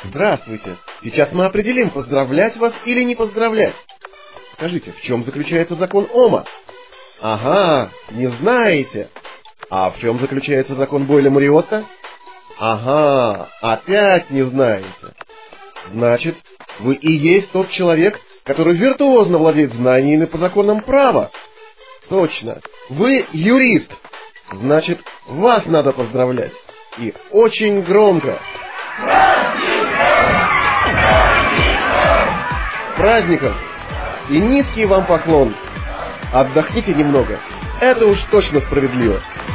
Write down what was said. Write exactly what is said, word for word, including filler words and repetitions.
Здравствуйте. Сейчас мы определим, поздравлять вас или не поздравлять. Скажите, в чем заключается закон Ома? Ага, не знаете. А в чем заключается закон Бойля-Мориотта? Ага, опять не знаете. Значит, вы и есть тот человек, который виртуозно владеет знаниями по законам права. Точно, вы юрист. Значит, вас надо поздравлять. И очень громко. С праздником! И низкий вам поклон. Отдохните немного. Это уж точно справедливо.